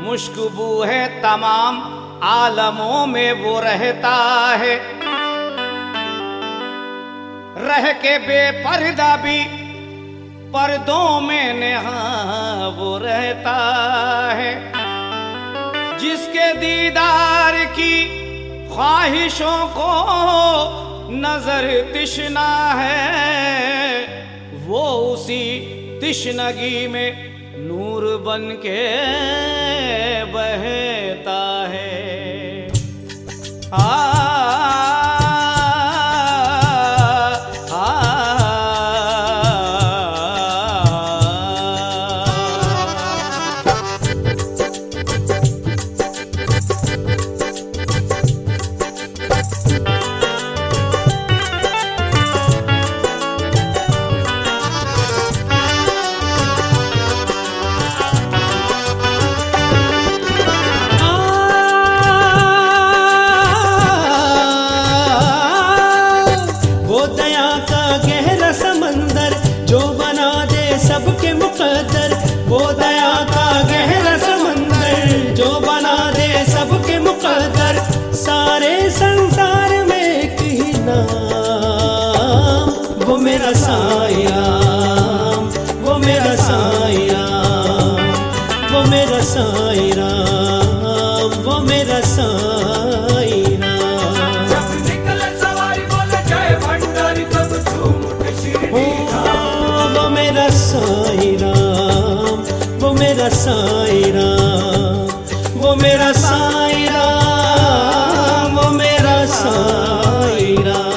मुश्कबू है तमाम आलमों में वो रहता है, रह के बेपर्दा भी पर्दों में नेहा वो रहता है। जिसके दीदार की ख्वाहिशों को नजर तिश्ना है, वो उसी तिश्नगी में नूर बन के बहता है। सबके मुकद्दर, वो दया का गहरा समंदर जो बना दे सबके मुकद्दर। सारे संसार में एक ही नाम, वो मेरा साईं राम, वो मेरा साईं राम, वो मेरा साईं राम, वो मेरा साईं राम। जब निकले सवारी बोले जय भंडारी तब झूम उठे शिरडी धाम। वो मेरा साईं राम, वो मेरा साईं राम, वो मेरा साईं राम, वो मेरा साईं राम।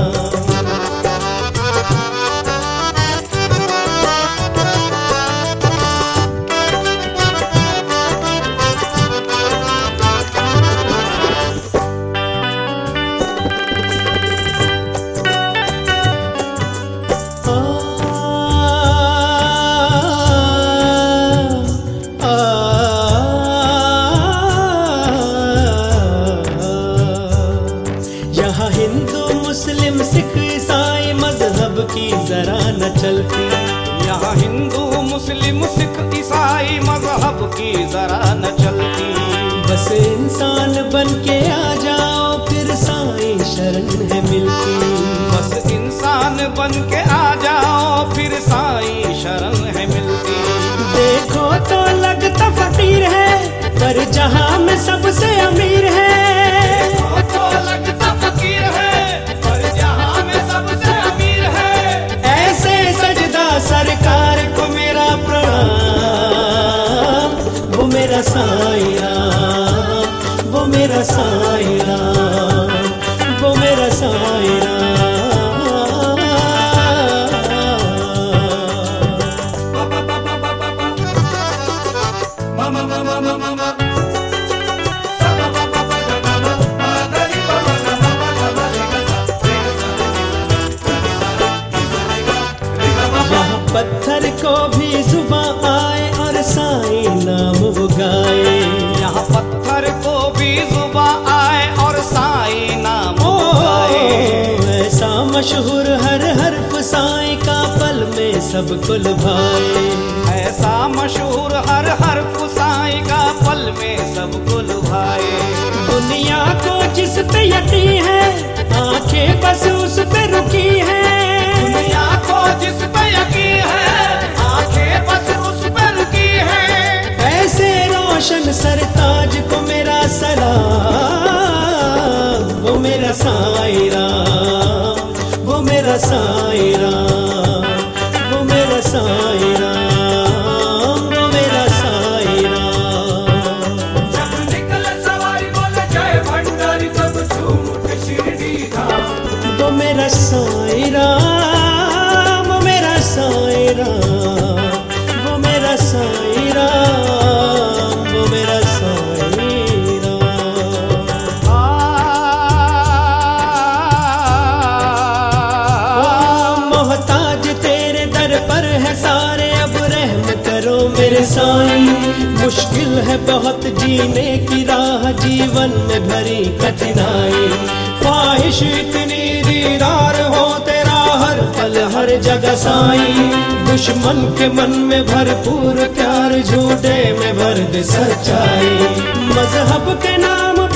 हिंदू मुस्लिम सिख ईसाई मजहब की जरा न चलती। यहाँ हिंदू मुस्लिम सिख ईसाई मजहब की जरा न चलती। बस इंसान बन के आ जाओ फिर साईं शरण है मिलती। बस इंसान बन के आ जाओ फिर साईं शरण है मिलती। देखो तो लगता फकीर है पर जहां में सबसे अमीर है। देखो तो लगता फकीर है पर जहां में सबसे अमीर है। ऐसे सजदा सरकार को मेरा प्रणाम, वो मेरा साईं राम, वो मेरा साईं राम, वो मेरा साईं राम। पत्थर को भी जुबां आए और साईं नाम वो गाए। यहाँ पत्थर को भी जुबां आए और साईं नाम वो गाए। ऐसा मशहूर हर हर्फ साईं का पल में सबको लुभाए। ऐसा मशहूर हर हर्फ साईं का पल में सबको लुभाए। दुनिया को जिस पे यकीन है आंखें बस उस पे रुकी है। दुनिया को जिस पे यकीन है आंखें बस उस पे रुकी है। ऐसे रोशन सरताज को मेरा सलाम, वो मेरा साईं राम, वो मेरा साईं राम, वो मेरा साईं राम, वो मेरा साईं राम। जब निकले सवारी बोले जय भंडारी तब झूम उठे शिरडी धाम। वो मेरा साईं राम, वो मेरा साईं राम, वो मेरा साईं राम, वो मेरा साईं राम। मोहताज तेरे दर पर है सारे, अब रहम करो मेरे साईं। मुश्किल है बहुत जीने की राह, जीवन में भरी कठिनाई। ख्वाहिश इतनी दीदार हो तेरा हर पल हर जगह। लगा साईं। दुश्मन के मन में भरपूर प्यार, झूठे में भर दे सच्चाई। मजहब के नाम